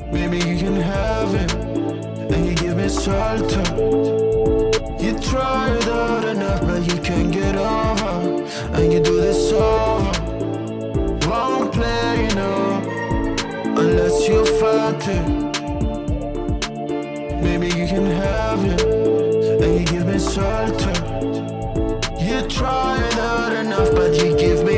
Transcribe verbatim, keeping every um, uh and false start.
Maybe you can have it, and you give me shelter. You tried hard enough, but you can't get over, and you do this over. Won't play, you know, unless you fight it. Maybe you can have it, and you give me shelter. You tried hard enough, but you give me